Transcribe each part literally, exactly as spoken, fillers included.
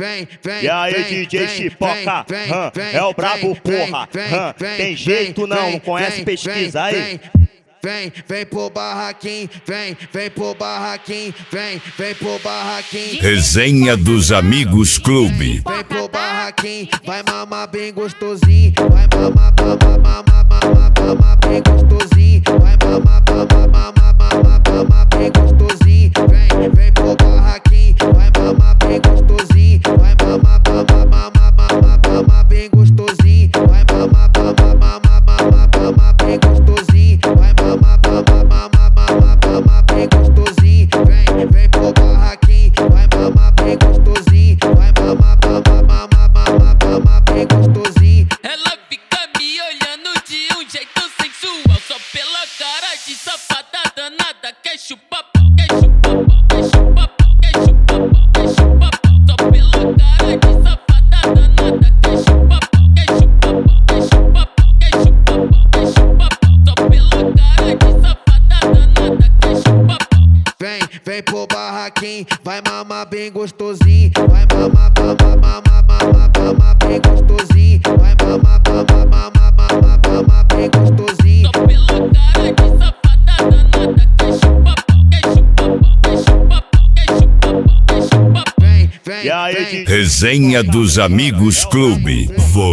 vem, vem. E aí, D J Chipoca, é o brabo, porra. Hum, tem jeito não, não conhece, pesquisa aí. Vem, vem pro barraquinho, vem, vem pro barraquinho, vem, vem pro barraquinho. Resenha dos Amigos Clube. Vem pro barraquinho, vai mamar bem gostosinho, vai mamar, mamar, mamar, mamar, mamar bem gostosinho, vai mamar, mamar, mamar, mamar, mamar bem gostosinho. Vem, vem pro barraquinho, vai mamar bem gostosinho, vai mamar, mamar, mamar, mamar, mamar bem gostosinho, vai mamar, mamar, mamar, mamar, mamar bem gostosinho, vai mamar, mamar, mamar, mamar, mamar bem gostosinho. Vem, vem pro barraquinho, vai mamar bem gostosinho, vai mamar, mamar, mamar, mamar, mamar bem gostosinho. Ela fica me olhando de um jeito sensual, só pela cara de safada danada. Quer chupar pau, quer chupar pau, quer chupar pau, quer chupar pau, quer chupar pau. Só pela cara de safada danada. Quer chupar pau, quer chupar pau, quer chupar pau, quer chupar pau, quer chupar pau. Só pela cara de safada danada. Quer chupar pau. Vem, vem pro barraquinho, vai mamar bem gostosinho, vai mamar, mamar, mamar, mamar, mamar bem gostosinho, vai mamar, mamar, mamar, mamar, mamar bem gostosinho. Só pela cara de safada danada. Quer chupar pau, quer chupar pau, quer chupar pau, quer chupar pau, quer chupar pau. Vem, vem, E aí, vem. Resenha dos Amigos Clube,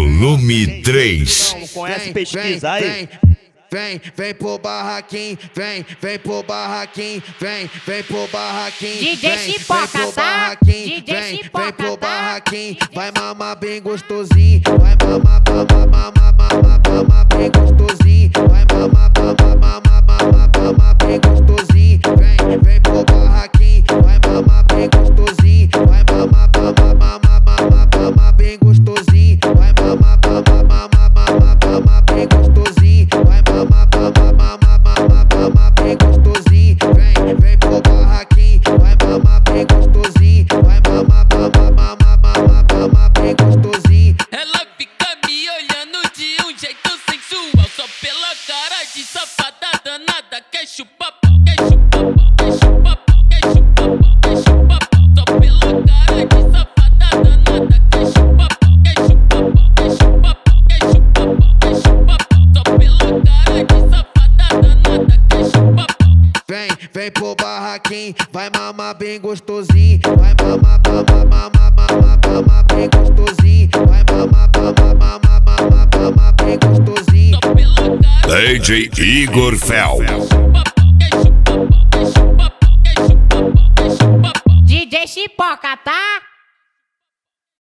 volume três. Não conhece, pesquisa aí. Vem, vem pro barraquinho, vem, vem pro barraquinho, vem, vem pro barraquinho. D J vem, Chipoca, vem pro tá? barraquinho, D J vem, Chipoca, vem pro tá? barraquinho, vai mamar bem gostosinho, vai mamar, mamar, mamar, mamar, mamar bem gostosinho, vai mamar, mamar, mamar, mamar, mamar bem gostosinho. Vem, vem pro barraquinho, vai mamar bem gostosinho, vai mamar, mamar, mamar, mamar, mamar bem gostosinho, vai mamar, mamar, mamar, mamar, mamar bem gostosinho, vai mamar, mamar, mamar, mamar, mamar bem gostosinho. Vem, vem pro barraquinho, vai mamar bem gostosinho, vai mamar, mamar, mamar, mamar, mamar bem gostosinho. Ela fica me olhando de um jeito sensual, só pela cara de safada danada. Quer chupar pau, quer chupar pau, quer chupar pau, quer chupar pau, quer chupar pau. Só pela cara de safada danada. Quer chupar pau, quer chupar pau, quer chupar pau, quer chupar pau, quer chupar pau. Só pela cara de safada danada. Quer chupar pau. Vem, vem pro barraquinho, vai mamar bem gostosinho, vai mamar, mamar, mamar, mamar, mamar bem gostosinho, vai mamar, mamar, mamar, mamar, mamar bem gostosinho. Só pela cara D J Igor Fel. quer chupar pau, quer chupar pau, quer chupar pau, quer chupar pau, quer chupar pau. D J Chipoca, tá?